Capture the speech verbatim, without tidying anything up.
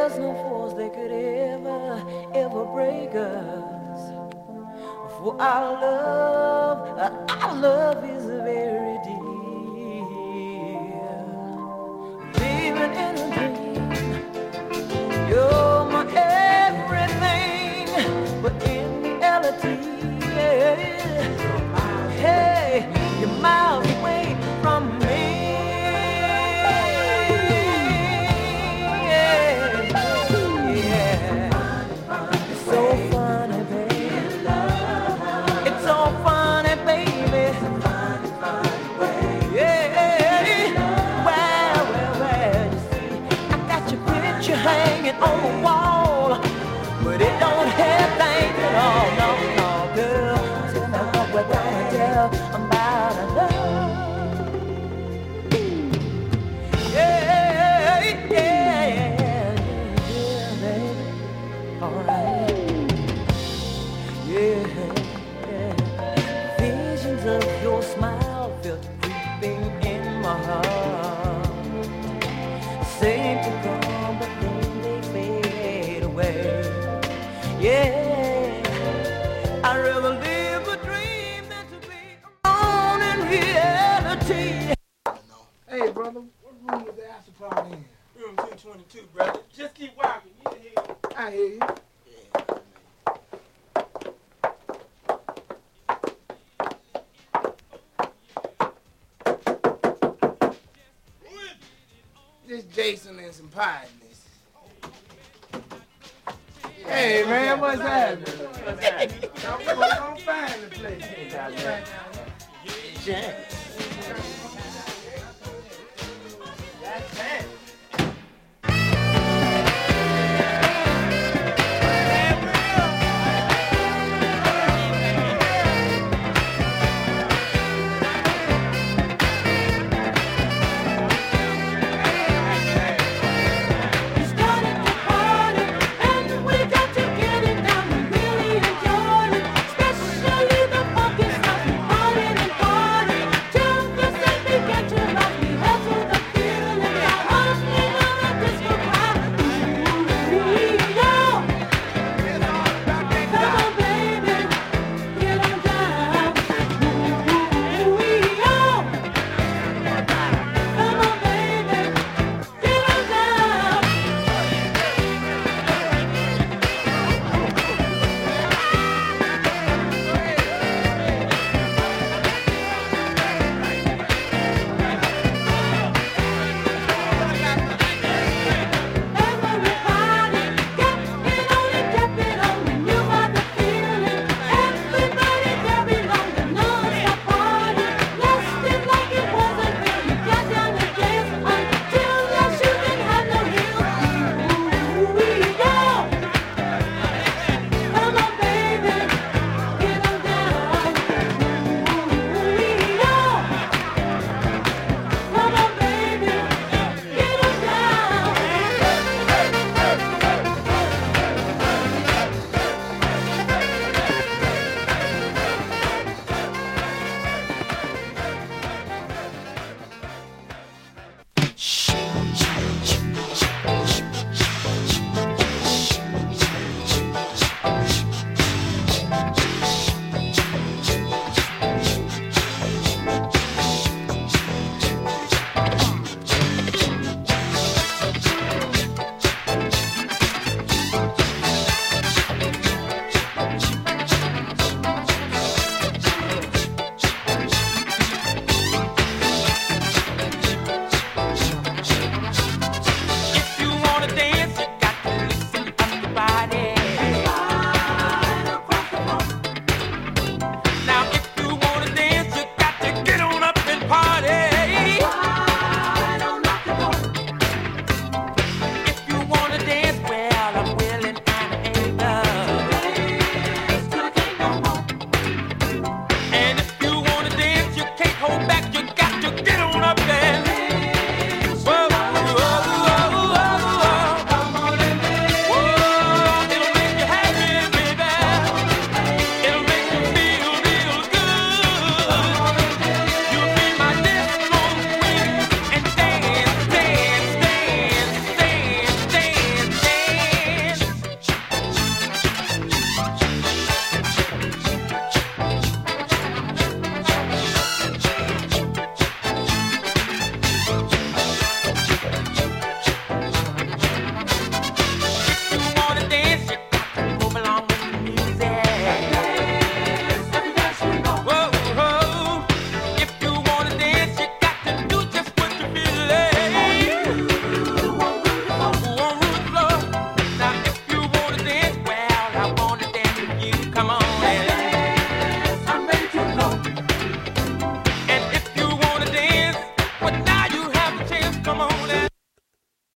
There's no force that could ever, ever break us. For our love, our love is very deep. Living in a dream, you're my everything, but in reality, yeah, hey, you're miles away from me. Hanging on the wall, but it don't have things at all. No, no, girl, tell me what we're gonna do about our love. Yeah, yeah, yeah, yeah, baby. All right. Yeah, yeah. Visions of your smile felt creeping in my heart. Seem to come, but yeah, I'd rather live a dream than to be alone in reality. Hey, brother, what room was the astronaut in? Room two twenty-two, brother. Just keep walking. You hear you. I hear you. Yeah. This Jason and some pies. Hey, man, what's happening? What's happening? I'm going to find the place. Yeah.